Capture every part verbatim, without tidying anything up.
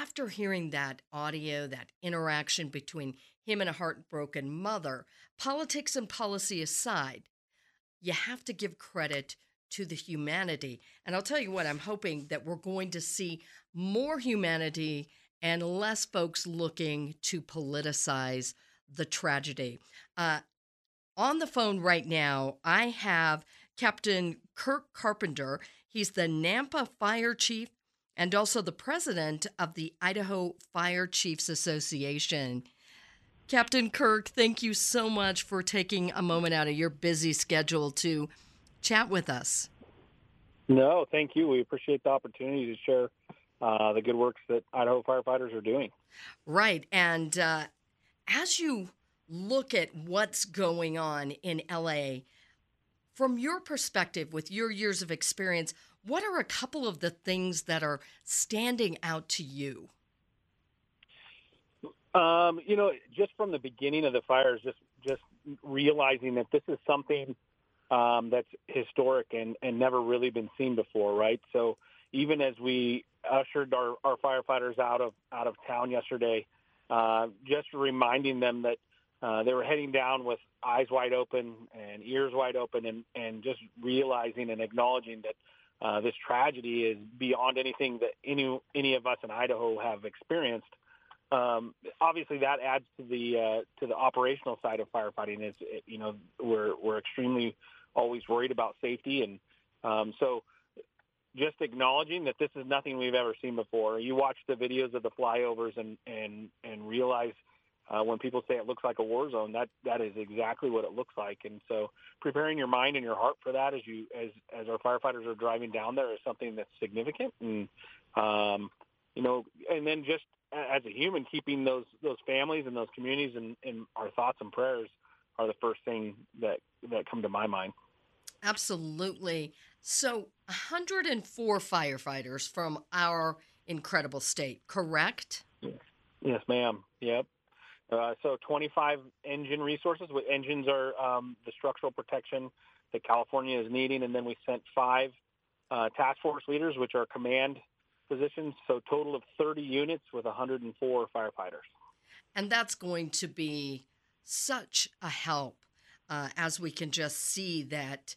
after hearing that audio, that interaction between him and a heartbroken mother, politics and policy aside, you have to give credit to the humanity. And I'll tell you what, I'm hoping that we're going to see more humanity and less folks looking to politicize the tragedy. Uh, on the phone right now, I have Captain Kirk Carpenter. He's the Nampa Fire Chief and also the president of the Idaho Fire Chiefs Association. Captain Kirk, thank you so much for taking a moment out of your busy schedule to chat with us. No, thank you. We appreciate the opportunity to share uh, the good works that Idaho firefighters are doing. Right. And uh, as you look at what's going on in L A, from your perspective, with your years of experience, what are a couple of the things that are standing out to you? Um, you know, just from the beginning of the fires, just just realizing that this is something um, that's historic and, and never really been seen before, right? So even as we ushered our, our firefighters out of out of town yesterday, uh, just reminding them that uh, they were heading down with eyes wide open and ears wide open, and, and just realizing and acknowledging that uh, this tragedy is beyond anything that any any of us in Idaho have experienced. Um, obviously, that adds to the uh, to the operational side of firefighting. Is you know we're we're extremely always worried about safety, and um, so just acknowledging that this is nothing we've ever seen before. You watch the videos of the flyovers and and and realize uh, when people say it looks like a war zone, that that is exactly what it looks like. And so preparing your mind and your heart for that as you as as our firefighters are driving down there is something that's significant. And um, you know, and then just as a human, keeping those those families and those communities in, in our thoughts and prayers are the first thing that that come to my mind. Absolutely. So, one hundred four firefighters from our incredible state, correct? Yes, yes ma'am. Yep. Uh, so twenty-five engine resources. With engines are um, the structural protection that California is needing, and then we sent five uh, task force leaders, which are command positions. So total of thirty units with one hundred four firefighters. And that's going to be such a help uh, as we can just see that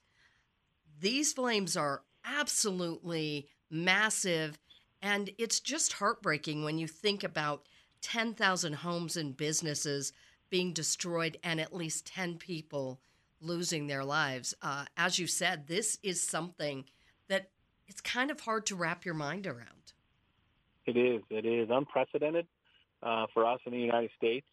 these flames are absolutely massive. And it's just heartbreaking when you think about ten thousand homes and businesses being destroyed and at least ten people losing their lives. Uh, as you said, this is something that it's kind of hard to wrap your mind around. It is. It is unprecedented uh, for us in the United States.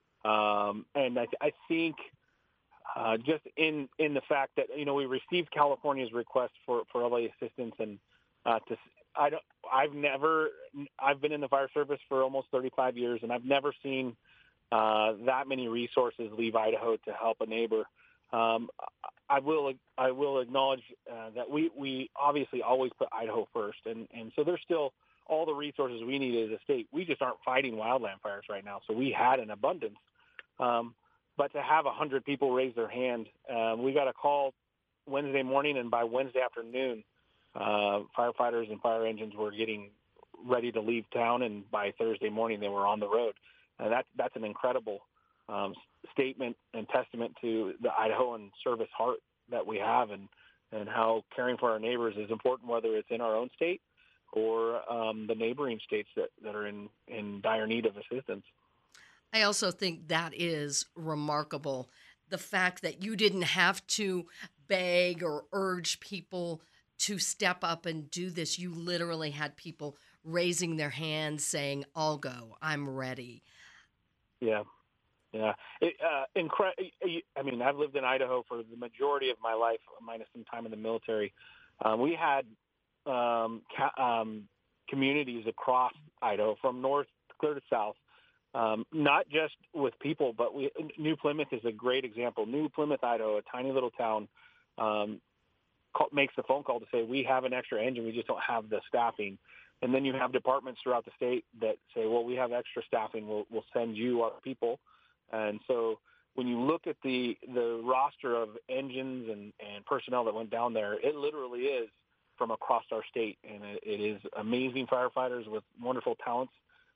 Um, and I, I think uh, just in, in the fact that, you know, we received California's request for, for L A assistance, and uh, to, I don't, I've never, I've been in the fire service for almost thirty-five years, and I've never seen uh, that many resources leave Idaho to help a neighbor. Um, I will, I will acknowledge uh, that we, we obviously always put Idaho first, and, and so there's still all the resources we need as a state. We just aren't fighting wildland fires right now, so we had an abundance. Um, but to have one hundred people raise their hand, uh, we got a call Wednesday morning, and by Wednesday afternoon, uh, firefighters and fire engines were getting ready to leave town, and by Thursday morning they were on the road. And that, that's an incredible um, statement and testament to the Idahoan service heart that we have, and, and how caring for our neighbors is important, whether it's in our own state or um, the neighboring states that, that are in, in dire need of assistance. I also think that is remarkable. The fact that you didn't have to beg or urge people to step up and do this. You literally had people raising their hands saying, I'll go, I'm ready. Yeah. Yeah. It, uh, incre- I mean, I've lived in Idaho for the majority of my life, minus some time in the military. Um, we had um, ca- um, communities across Idaho, from north clear to south, um, not just with people, but we, New Plymouth is a great example. New Plymouth, Idaho, a tiny little town, um, call, makes the phone call to say, we have an extra engine, we just don't have the staffing. And then you have departments throughout the state that say, well, we have extra staffing, we'll, we'll send you our people. And so when you look at the, the roster of engines and, and personnel that went down there, it literally is from across our state. And it, it is amazing firefighters with wonderful talents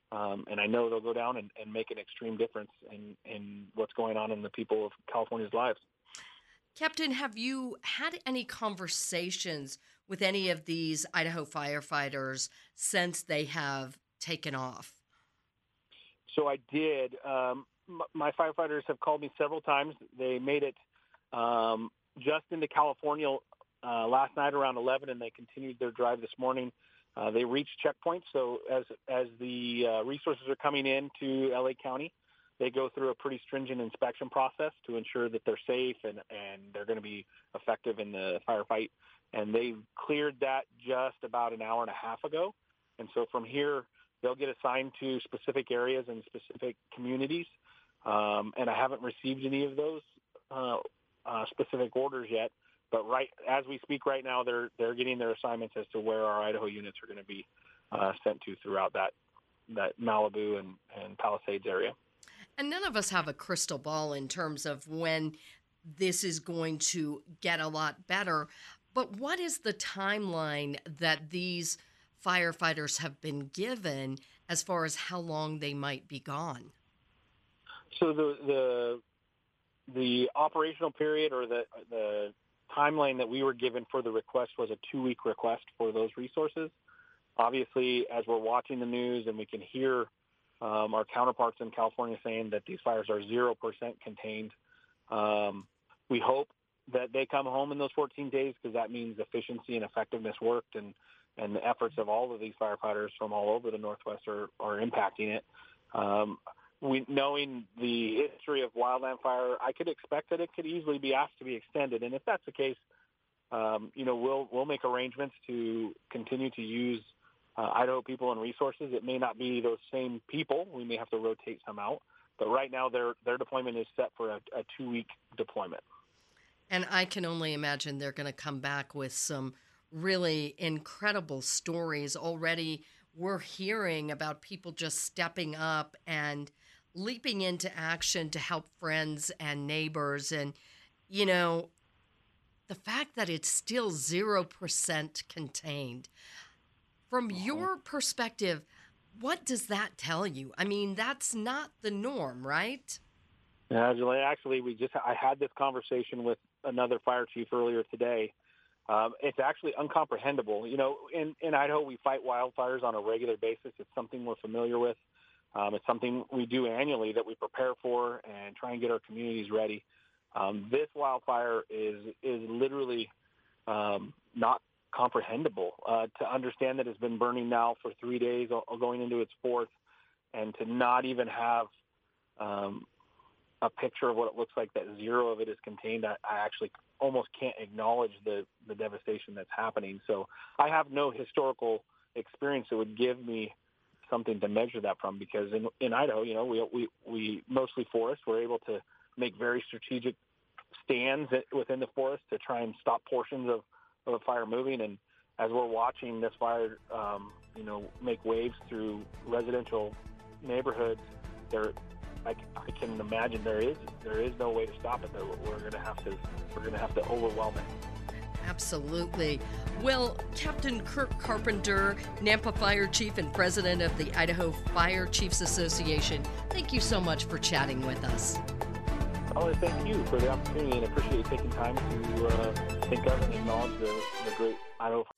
Um, and I know they'll go down and, and make an extreme difference in, in what's going on in the people of California's lives. Captain, have you had any conversations with any of these Idaho firefighters since they have taken off? So I did. Um, m- my firefighters have called me several times. They made it um, just into California uh, last night around eleven, and they continued their drive this morning. Uh, they reached checkpoints. So as as the uh, resources are coming in to L A County, they go through a pretty stringent inspection process to ensure that they're safe and, and they're going to be effective in the firefight. And they cleared that just about an hour and a half ago. And so from here, they'll get assigned to specific areas and specific communities. Um, and I haven't received any of those uh, uh, specific orders yet. But right as we speak right now, they're they're getting their assignments as to where our Idaho units are going to be uh, sent to throughout that that Malibu and, and Palisades area. And none of us have a crystal ball in terms of when this is going to get a lot better. But what is the timeline that these firefighters have been given as far as how long they might be gone? So the the the operational period or the the timeline that we were given for the request was a two-week request for those resources. Obviously, as we're watching the news and we can hear um, our counterparts in California saying that these fires are zero percent contained, um, we hope that they come home in those fourteen days because that means efficiency and effectiveness worked, and, and the efforts of all of these firefighters from all over the Northwest are, are impacting it. Um, we, knowing the history of wildland fire, I could expect that it could easily be asked to be extended. And if that's the case, um, you know, we'll we'll make arrangements to continue to use uh, Idaho people and resources. It may not be those same people. We may have to rotate some out. But right now, their their deployment is set for a, a two-week deployment. And I can only imagine they're going to come back with some really incredible stories. Already, we're hearing about people just stepping up and leaping into action to help friends and neighbors. And, you know, the fact that it's still zero percent contained, from Uh-huh. your perspective, what does that tell you? I mean, that's not the norm, right? Yeah, Julie, actually, we just I had this conversation with another fire chief earlier today. Um, it's actually uncomprehendable. You know, in, in Idaho, we fight wildfires on a regular basis. It's something we're familiar with. Um, it's something we do annually that we prepare for and try and get our communities ready. Um, this wildfire is is literally um, not comprehensible. Uh, to understand that it's been burning now for three days, or going into its fourth, and to not even have um, a picture of what it looks like, that zero of it is contained, I, I actually almost can't acknowledge the, the devastation that's happening. So I have no historical experience that would give me something to measure that from, because in, in Idaho, you know, we, we, we mostly forest. We're able to make very strategic stands within the forest to try and stop portions of, of a fire moving. And as we're watching this fire, um, you know, make waves through residential neighborhoods, there, I, I can imagine there is there is no way to stop it. Though we're going to have to we're going to have to overwhelm it. Absolutely. Well, Captain Kirk Carpenter, Nampa Fire Chief and President of the Idaho Fire Chiefs Association, thank you so much for chatting with us. Oh, thank you for the opportunity, and appreciate you taking time to uh, think of and acknowledge the, the great Idaho